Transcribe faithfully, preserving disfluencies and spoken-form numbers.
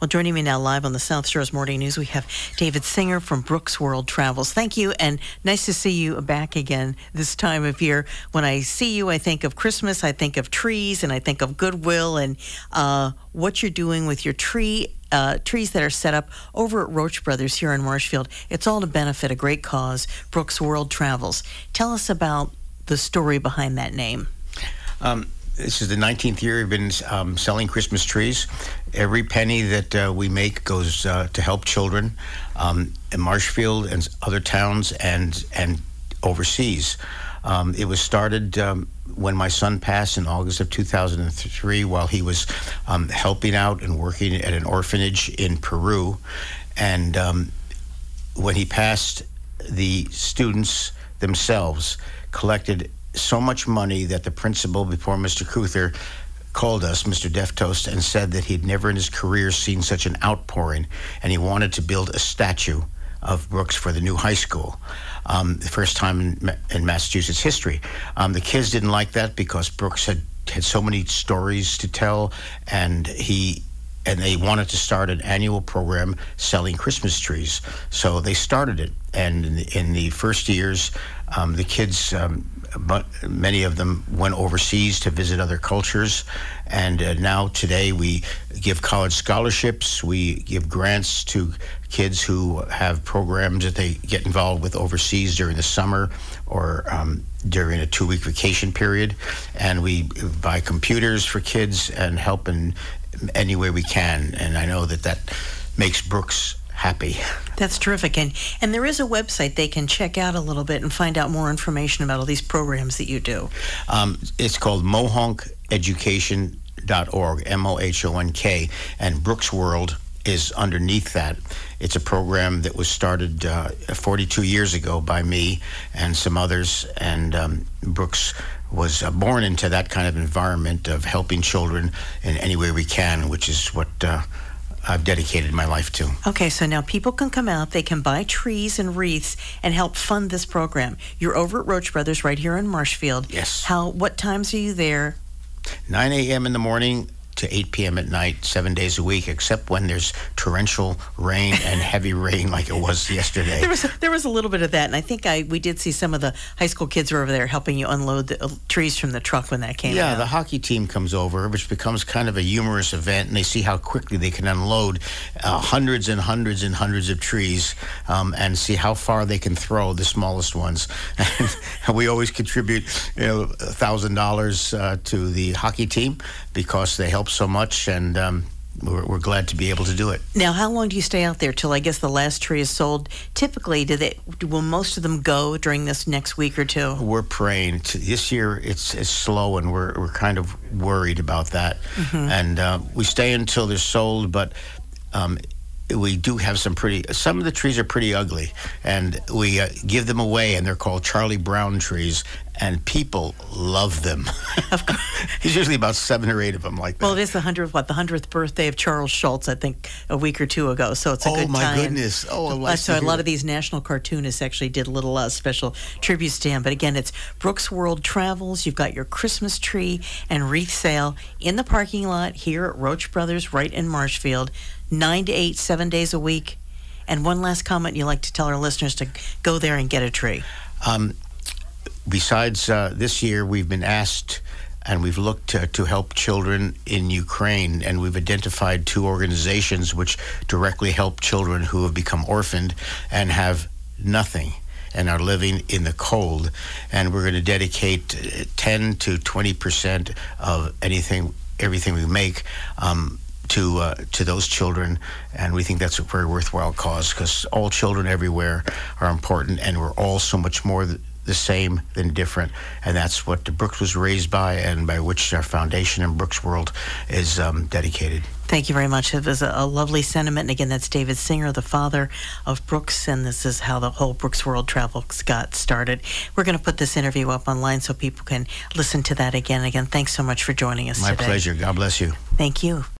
Well, joining me now live on the South Shores Morning News, we have David Singer from Brooks World Travels. Thank you, and nice to see you back again this time of year. When I see you, I think of Christmas, I think of trees, and I think of goodwill, and uh, what you're doing with your tree Uh, trees that are set up over at Roach Brothers here in Marshfield. It's all to benefit a great cause, Brooks World Travels. Tell us about the story behind that name. Um, this is the nineteenth year we've been um, selling Christmas trees. Every penny that uh, we make goes uh, to help children um, in Marshfield and other towns and, and overseas. Um, it was started um, when my son passed in August of two thousand three while he was um, helping out and working at an orphanage in Peru. And um, when he passed, the students themselves collected so much money that the principal, before Mister Cruther, called us, Mister Deftost, and said that he'd never in his career seen such an outpouring, and he wanted to build a statue of Brooks for the new high school. Um, the first time in, in Massachusetts history. Um, the kids didn't like that because Brooks had, had so many stories to tell, and he and they wanted to start an annual program selling Christmas trees. So they started it, and in the, in the first years, um, the kids, um, but many of them went overseas to visit other cultures, and uh, now today we give college scholarships, we give grants to kids who have programs that they get involved with overseas during the summer or um, during a two-week vacation period, and we buy computers for kids and help in any way we can, and I know that that makes Brooks happy. That's terrific. And and there is a website they can check out a little bit and find out more information about all these programs that you do. Um, it's called mohonk education dot org, M O H O N K, and Brooks World is underneath that. It's a program that was started uh, forty-two years ago by me and some others, and um, Brooks was uh, born into that kind of environment of helping children in any way we can, which is what uh, I've dedicated my life to. Okay, so now people can come out, they can buy trees and wreaths and help fund this program. You're over at Roach Brothers right here in Marshfield. Yes. How? What times are you there? nine a.m. in the morning to eight p.m. at night, seven days a week, except when there's torrential rain and heavy rain like it was yesterday. There was a, there was a little bit of that, and I think I we did see some of the high school kids were over there helping you unload the uh, trees from the truck when that came Yeah, out. the hockey team comes over, which becomes kind of a humorous event, and they see how quickly they can unload uh, hundreds and hundreds and hundreds of trees um, and see how far they can throw the smallest ones. And we always contribute, you know, one thousand dollars uh, to the hockey team because they help so much, and um, we're, we're glad to be able to do it. Now, how long do you stay out there till I guess the last tree is sold? Typically, do they will most of them go during this next week or two? We're praying. To, this year, it's, it's slow, and we're we're kind of worried about that. Mm-hmm. And uh, we stay until they're sold, but um, we do have some pretty, some of the trees are pretty ugly, and we uh, give them away, and they're called Charlie Brown trees, and people love them. Of course. There's usually about seven or eight of them like that. Well, it is the hundredth, what, the hundredth birthday of Charles Schultz, I think, a week or two ago, so it's a oh, good my time. goodness. Oh, I like So to a hear lot it. of these national cartoonists actually did little uh, special tributes to him. But again, it's Brooks World Travels. You've got your Christmas tree and wreath sale in the parking lot here at Roach Brothers right in Marshfield, nine to eight, seven days a week. And one last comment you'd like to tell our listeners to go there and get a tree. Um, besides uh, this year, we've been asked and we've looked to, to help children in Ukraine, and we've identified two organizations which directly help children who have become orphaned and have nothing and are living in the cold. And we're going to dedicate ten to twenty percent of anything, everything we make um, to uh, to those children, and we think that's a very worthwhile cause because all children everywhere are important, and we're all so much more th- the same than different, and that's what the Brooks was raised by, and by which our foundation in Brooks World is um, dedicated. Thank you very much. It was a, a lovely sentiment. And again, that's David Singer, the father of Brooks, and this is how the whole Brooks World Travels got started. We're going to put this interview up online so people can listen to that again and again. Thanks so much for joining us My today. pleasure. God bless you. Thank you.